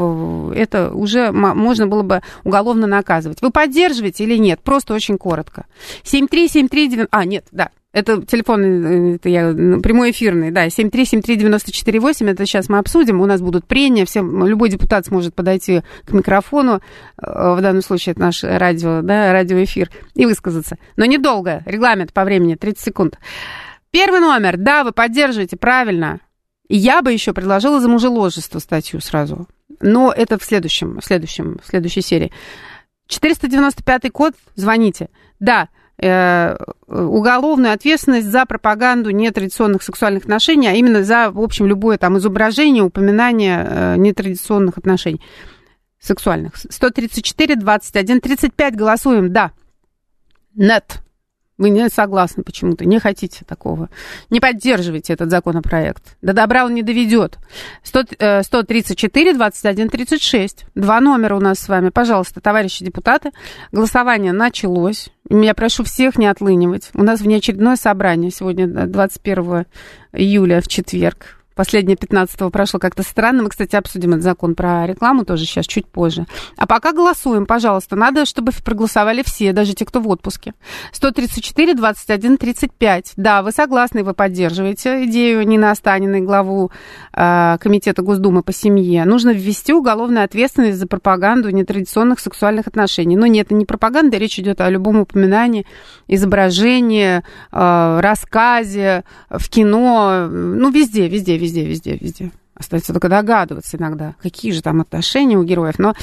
это уже можно было бы уголовно наказывать. Вы поддерживаете или нет? Просто очень коротко. семь три семь три девять... А, нет, да. Это телефон, это я, прямой эфирный, да, семь три семь три девять четыре восемь, это сейчас мы обсудим, у нас будут прения, всем, любой депутат сможет подойти к микрофону, в данном случае это наш радио, да, радиоэфир, и высказаться. Но недолго, регламент по времени, тридцать секунд. Первый номер, да, вы поддерживаете, правильно. И я бы еще предложила за мужеложество статью сразу, но это в следующем, в следующем, в следующей серии. четыреста девяносто пятый код, звоните, да, уголовную ответственность за пропаганду нетрадиционных сексуальных отношений, а именно за, в общем, любое там изображение, упоминание нетрадиционных отношений сексуальных. сто тридцать четыре двадцать один тридцать пять голосуем, да. Нет. Вы не согласны почему-то, не хотите такого. Не поддерживайте этот законопроект. До добра он не доведет. сто тридцать четыре двадцать один тридцать шесть. Два номера у нас с вами. Пожалуйста, товарищи депутаты, голосование началось. Я прошу всех не отлынивать. У нас внеочередное собрание сегодня, двадцать первого июля, в четверг. Последнее пятнадцатого прошло как-то странно. Мы, кстати, обсудим этот закон про рекламу тоже сейчас, чуть позже. А пока голосуем, пожалуйста. Надо, чтобы проголосовали все, даже те, кто в отпуске. сто тридцать четыре двадцать один тридцать пять. Да, вы согласны, вы поддерживаете идею Нины Останиной, главу э, комитета Госдумы по семье. Нужно ввести уголовную ответственность за пропаганду нетрадиционных сексуальных отношений. Но нет, это не пропаганда, речь идет о любом упоминании, изображении, э, рассказе, в кино, ну, везде, везде, везде. Везде, везде, везде. Остается только догадываться иногда, какие же там отношения у героев. Но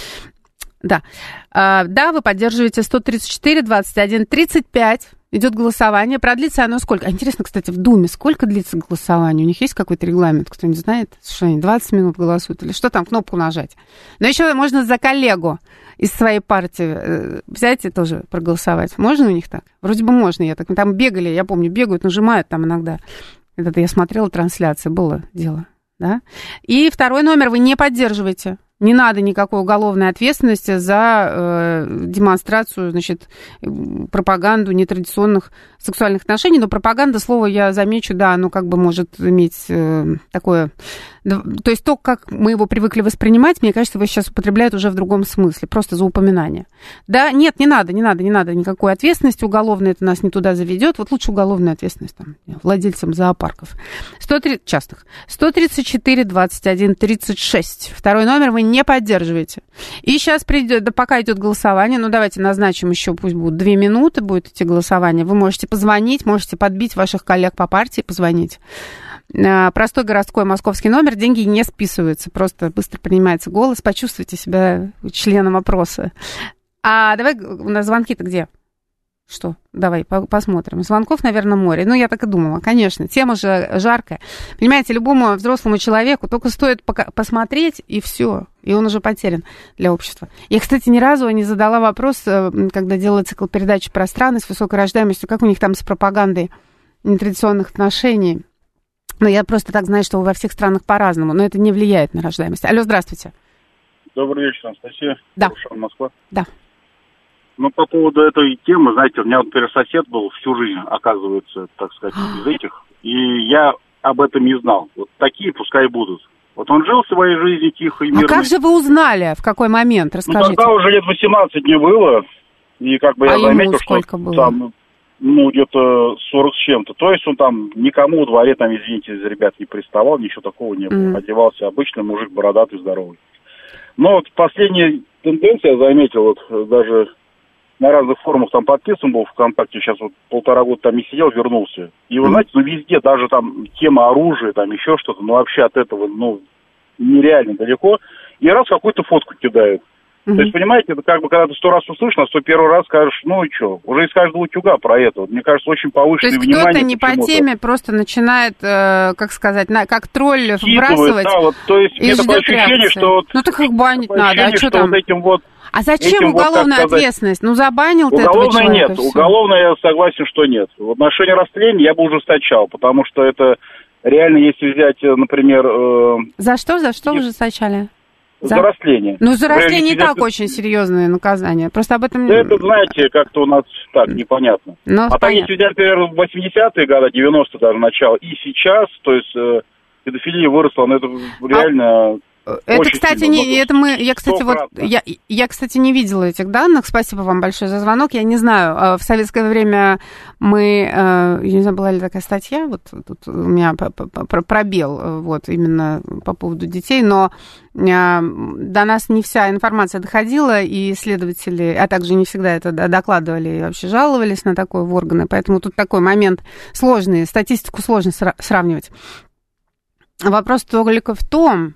да, а, да, вы поддерживаете сто тридцать четыре двадцать один тридцать пять. Идет голосование. Продлится оно сколько? А интересно, кстати, в Думе сколько длится голосование? У них есть какой-то регламент? Кто-нибудь знает? Что они двадцать минут голосуют? Или что там, кнопку нажать? Но еще можно за коллегу из своей партии взять и тоже проголосовать. Можно у них так? Вроде бы можно. Я так, там бегали, я помню, бегают, нажимают там иногда. Это я смотрела трансляции, было дело, да? И второй номер вы не поддерживаете. Не надо никакой уголовной ответственности за э, демонстрацию, значит, пропаганду нетрадиционных сексуальных отношений. Но пропаганда, слово я замечу, да, оно как бы может иметь э, такое... То есть то, как мы его привыкли воспринимать, мне кажется, его сейчас употребляют уже в другом смысле, просто за упоминание. Да, нет, не надо, не надо, не надо никакой ответственности уголовной, это нас не туда заведет. Вот лучше уголовная ответственность там, владельцам зоопарков. сто тридцать частых. сто тридцать четыре двадцать один тридцать шесть. Второй номер вы не поддерживаете. И сейчас придет, да пока идет голосование, ну давайте назначим еще, пусть будут две минуты, будет идти голосование. Вы можете позвонить, можете подбить ваших коллег по партии, позвонить. Простой городской московский номер, деньги не списываются, просто быстро принимается голос, почувствуйте себя членом опроса. А давай, у нас звонки-то где? Что? Давай по- посмотрим. Звонков, наверное, море. Ну, я так и думала. Конечно, тема же жаркая. Понимаете, любому взрослому человеку только стоит пока- посмотреть, и все. И он уже потерян для общества. Я, кстати, ни разу не задала вопрос, когда делала цикл передач про страны с высокой рождаемостью, как у них там с пропагандой нетрадиционных отношений. Но я просто так знаю, что во всех странах по-разному, но это не влияет на рождаемость. Алло, здравствуйте. Добрый вечер, Анастасия. Да. Хорошо, Москва. Да. Ну, по поводу этой темы, знаете, у меня, например, сосед был всю жизнь, оказывается, так сказать, из этих, и я об этом не знал. Вот такие пускай будут. Вот он жил своей жизнью тихо и мирно. А как же вы узнали, в какой момент? Расскажите. Ну, тогда уже лет восемнадцать мне было, и как бы я а заметил, ему сколько что было? там, ну, где-то сорок с чем-то. То есть он там никому во дворе, там, извините, из ребят не приставал, ничего такого не было. Mm. Одевался обычный мужик, бородатый, здоровый. Но вот последняя тенденция, я заметил, вот даже на разных форумах там подписан был ВКонтакте, сейчас вот полтора года там не сидел, вернулся. И вы знаете, ну везде, даже там тема оружия, там еще что-то, ну вообще от этого, ну, нереально далеко. И раз какую-то фотку кидают. Mm-hmm. То есть, понимаете, это как бы, когда ты сто раз услышал, а сто первый раз скажешь, ну и что, уже из каждого утюга про это. Мне кажется, очень повышенное внимание. То есть кто-то не по теме просто начинает, э, как сказать, на, как тролль вбрасывать, да, вот, то есть, и мне такое ощущение, реакции. что вот... Ну так их банить надо, а что там? Вот этим вот, а зачем этим уголовная вот, ответственность? Ну забанил ты этого человека. Уголовная нет, уголовная я согласен, что нет. В отношении растления я бы ужесточал, потому что это реально, если взять, например... Э, за что, за что и... ужесточали? За, за растление. Ну, за растление и так это... очень серьезное наказание. Просто об этом... Да это, знаете, как-то у нас так, непонятно. Ну, а так, если взять, например, восьмидесятые годы, девяностые даже начало, и сейчас, то есть э, педофилия выросла, но это реально... А... Это, очень кстати, сильно, не, это мы, я, кстати, вот, я, я, кстати, не видела этих данных. Спасибо вам большое за звонок. Я не знаю, в советское время мы, я не знаю, была ли такая статья, вот тут у меня пробел, вот, именно по поводу детей, но до нас не вся информация доходила, и исследователи, а также не всегда это докладывали и вообще жаловались на такое в органы, поэтому тут такой момент сложный, статистику сложно сравнивать. Вопрос только в том,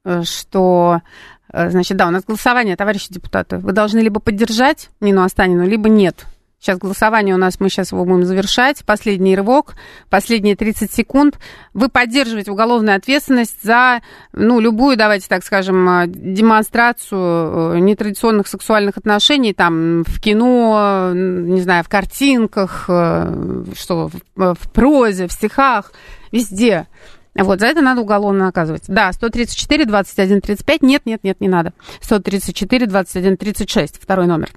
что, значит, да, у нас голосование, товарищи депутаты. Вы должны либо поддержать Нину Останину, либо нет. Сейчас голосование у нас, мы сейчас его будем завершать. Последний рывок, последние тридцать секунд. Вы поддерживаете уголовную ответственность за, ну, любую, давайте так скажем, демонстрацию нетрадиционных сексуальных отношений, там, в кино, не знаю, в картинках, что, в прозе, в стихах, везде. Вот, за это надо уголовно наказывать. Да, сто тридцать четыре двадцать один тридцать пять. Нет, нет, нет, не надо. сто тридцать четыре двадцать один тридцать шесть. Второй номер.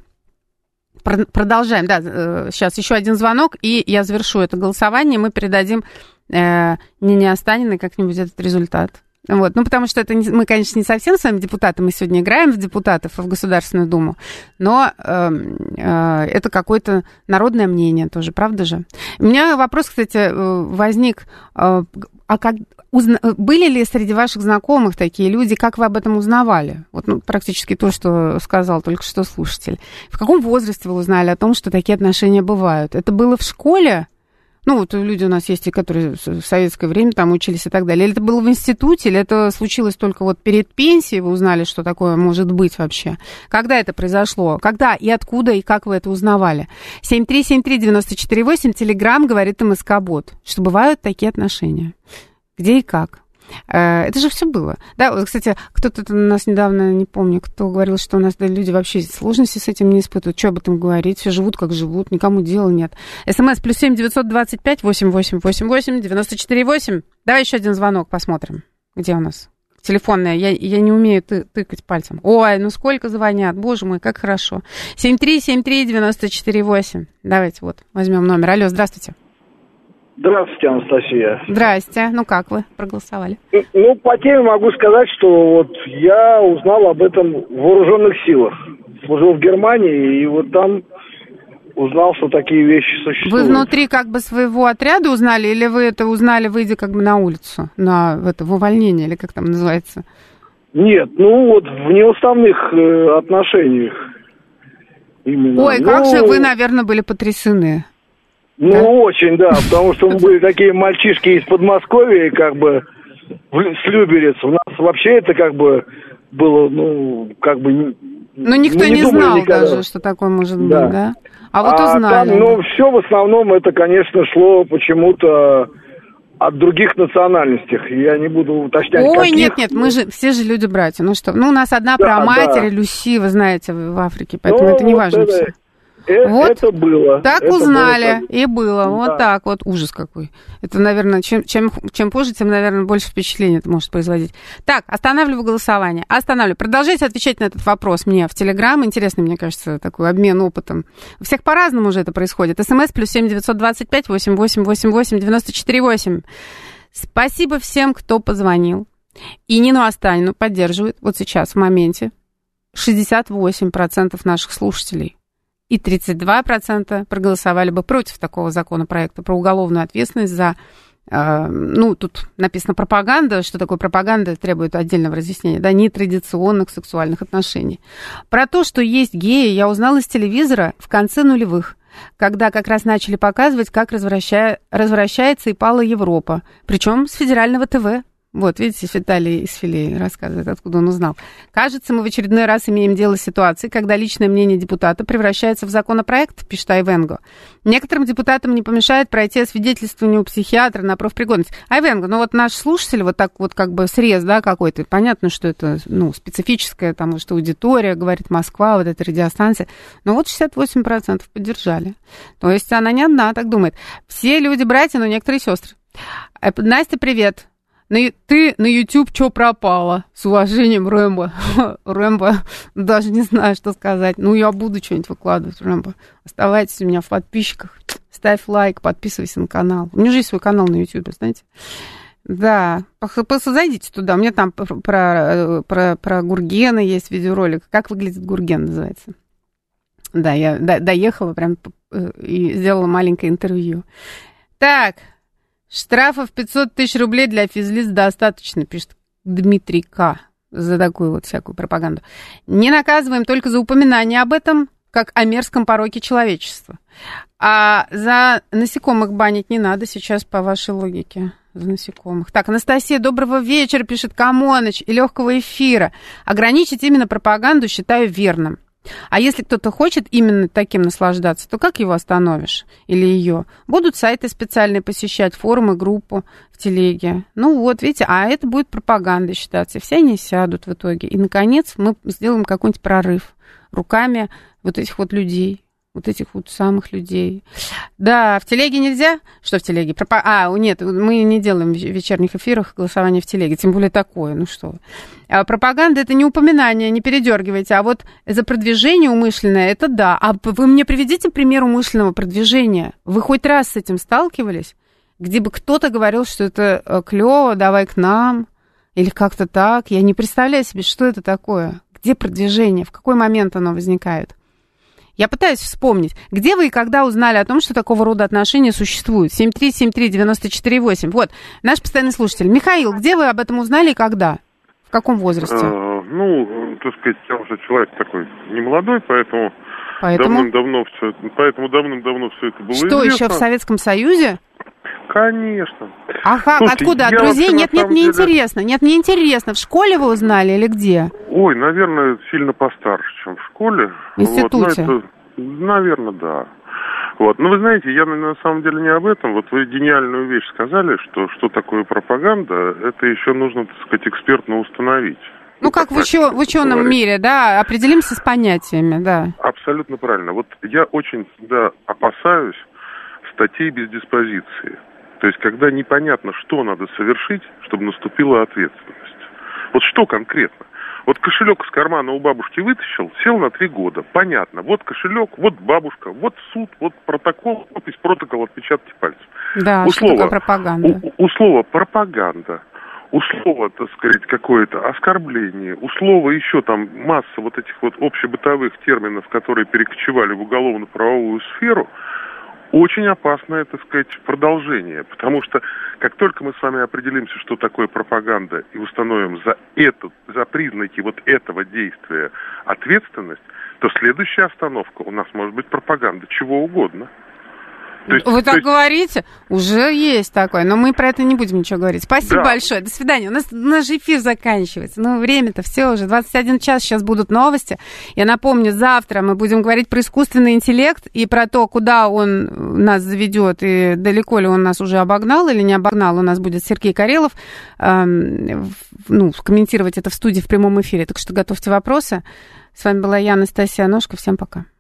Продолжаем. Да, сейчас еще один звонок, и я завершу это голосование. Мы передадим э, Нине Останиной как-нибудь этот результат. Вот. Ну, потому что это не, мы, конечно, не совсем с вами депутаты. Мы сегодня играем в депутатов в Государственную Думу. Но э, э, это какое-то народное мнение тоже, правда же? У меня вопрос, кстати, возник... Э, А как узна... были ли среди ваших знакомых такие люди, как вы об этом узнавали? Вот, ну, практически то, что сказал только что слушатель. В каком возрасте вы узнали о том, что такие отношения бывают? Это было в школе? Ну, вот люди у нас есть, и которые в советское время там учились и так далее. Или это было в институте, или это случилось только вот перед пенсией, вы узнали, что такое может быть вообще? Когда это произошло? Когда и откуда, и как вы это узнавали? семь три семь три девять четыре восемь, Телеграм, говорит МСК-бот, что бывают такие отношения. Где и как? Это же все было. Да, вот, кстати, кто-то у нас недавно, не помню, кто говорил, что у нас да, люди вообще сложности с этим не испытывают. Что об этом говорить? Все живут, как живут, никому дела нет. СМС плюс семь девятьсот двадцать пять восемь восемь восемь восемь девяносто четыре восемь. Давай еще один звонок посмотрим. Где у нас? Телефонная. Я, я не умею ты, тыкать пальцем. Ой, ну сколько звонят. Боже мой, как хорошо. семь три семь три девяносто четыре восемь. Давайте вот возьмем номер. Алло, здравствуйте. Здравствуйте, Анастасия. Здрасте. Ну как вы проголосовали? Ну, по теме могу сказать, что вот я узнал об этом в вооруженных силах. Служил в Германии, и вот там узнал, что такие вещи существуют. Вы внутри как бы своего отряда узнали, или вы это узнали, выйдя как бы на улицу, на в это, в увольнение, или как там называется? Нет, ну вот в неуставных э, отношениях именно. Ой, ну, как же вы, наверное, были потрясены. Ну, да? очень, да, потому что мы были такие мальчишки из Подмосковья, как бы, с Люберец. У нас вообще это как бы было, ну, как бы Ну, никто не, не знал никогда. Даже, что такое может быть, да? да? А вот а узнали. Там, ну, все в основном это, конечно, шло почему-то от других национальностей. Я не буду уточнять, Ой, каких. нет, нет, мы же все же люди-братья. Ну что, ну у нас одна да, праматерь, да. Люси, вы знаете, в Африке, поэтому ну, это не вот важно это... все. Это, вот это было. Так это узнали, было, и было. Да. Вот так вот. Ужас какой. Это, наверное, чем, чем, чем позже, тем, наверное, больше впечатлений это может производить. Так, останавливаю голосование. Останавливаю. Продолжайте отвечать на этот вопрос мне в Телеграм. Интересный, мне кажется, такой обмен опытом. У всех по-разному уже это происходит. СМС плюс семь девятьсот двадцать пять восемь восемь восемь восемь девяносто четыре восемь. Спасибо всем, кто позвонил. И Нину Останину поддерживает вот сейчас, в моменте, шестьдесят восемь процентов наших слушателей. И тридцать два процента проголосовали бы против такого законопроекта про уголовную ответственность за, э, ну, тут написано пропаганда. Что такое пропаганда, требует отдельного разъяснения, да, нетрадиционных сексуальных отношений. Про то, что есть геи, я узнала из телевизора в конце нулевых, когда как раз начали показывать, как развращая, развращается и пала Европа, причем с федерального ТВ. Вот, видите, Виталий из Филей рассказывает, откуда он узнал. Кажется, мы в очередной раз имеем дело с ситуацией, когда личное мнение депутата превращается в законопроект, пишет Айвенго. Некоторым депутатам не помешает пройти освидетельствование у психиатра на профпригодность. Айвенго, ну вот наш слушатель, вот так вот как бы срез, да, какой-то, понятно, что это, ну, специфическая, там, что аудитория, говорит Москва, вот эта радиостанция, но вот шестьдесят восемь процентов поддержали. То есть она не одна так думает. Все люди братья, но некоторые сестры. Настя, привет. Ты на YouTube что пропала? С уважением, Рэмбо. Рэмбо, даже не знаю, что сказать. Ну, я буду что-нибудь выкладывать, Рэмбо. Оставайтесь у меня в подписчиках. Ставь лайк, подписывайся на канал. У меня же есть свой канал на YouTube, знаете. Да, зайдите туда. У меня там про, про, про Гургена есть видеоролик. Как выглядит Гурген, называется. Да, я доехала прям и сделала маленькое интервью. Так. Штрафов пятьсот тысяч рублей для физлиц достаточно, пишет Дмитрий К. За такую вот всякую пропаганду. Не наказываем только за упоминание об этом, как о мерзком пороке человечества. А за насекомых банить не надо сейчас, по вашей логике. За насекомых. Так, Анастасия, доброго вечера, пишет Камоныч, и легкого эфира. Ограничить именно пропаганду считаю верным. А если кто-то хочет именно таким наслаждаться, то как его остановишь? Или ее? Будут сайты специальные посещать, форумы, группу в телеге. Ну вот, видите, а это будет пропаганда считаться. Все они сядут в итоге. И, наконец, мы сделаем какой-нибудь прорыв руками вот этих вот людей. Вот этих вот самых людей. Да, в телеге нельзя? Что в телеге? Пропа... А, нет, мы не делаем в вечерних эфирах голосование в телеге, тем более такое, ну что. А пропаганда — это не упоминание, не передергивайте, а вот за продвижение умышленное — это да. А вы мне приведите пример умышленного продвижения. Вы хоть раз с этим сталкивались? Где бы кто-то говорил, что это клево, давай к нам, или как-то так. Я не представляю себе, что это такое. Где продвижение, в какой момент оно возникает? Я пытаюсь вспомнить, где вы и когда узнали о том, что такого рода отношения существуют? семь три семь три девять четыре восемь. Вот, наш постоянный слушатель. Михаил, где вы об этом узнали и когда? В каком возрасте? А, ну, так сказать, я уже человек такой немолодой, поэтому, поэтому? давным-давно все, поэтому давным-давно все это было что, известно. Еще в Советском Союзе? Конечно. Ага, слушайте, откуда? От друзей? Нет, нет, мне деле... интересно. Нет, мне интересно. В школе вы узнали или где? Ой, наверное, сильно постарше, чем в школе. В институте? Вот, это, наверное, да. Вот. Но вы знаете, я на самом деле не об этом. Вот вы гениальную вещь сказали, что что такое пропаганда, это еще нужно, так сказать, экспертно установить. Ну, как в, учё, в ученом мире, да, определимся с понятиями, да. Абсолютно правильно. Вот я очень, да, опасаюсь статей без диспозиции. То есть, когда непонятно, что надо совершить, чтобы наступила ответственность. Вот что конкретно? Вот кошелек из кармана у бабушки вытащил, сел на три года. Понятно. Вот кошелек, вот бабушка, вот суд, вот протокол, подпись, протокол, отпечатки пальцев. Да, у что слова, такое пропаганда? У, у слова пропаганда, у слова, так сказать, какое-то оскорбление, у слова еще там масса вот этих вот общебытовых терминов, которые перекочевали в уголовно-правовую сферу. Очень опасное, так сказать, продолжение, потому что как только мы с вами определимся, что такое пропаганда, и установим за это, за признаки вот этого действия ответственность, то следующая остановка у нас может быть пропаганда чего угодно. То есть, Вы так есть... говорите? Уже есть такое, но мы про это не будем ничего говорить. Спасибо да. большое, до свидания. У нас, у нас же эфир заканчивается. Ну, время-то все уже, двадцать один час, сейчас будут новости. Я напомню, завтра мы будем говорить про искусственный интеллект и про то, куда он нас заведет, и далеко ли он нас уже обогнал или не обогнал. У нас будет Сергей Карелов, эм, ну, комментировать это в студии в прямом эфире. Так что готовьте вопросы. С вами была я, Анастасия Аношко. Всем пока.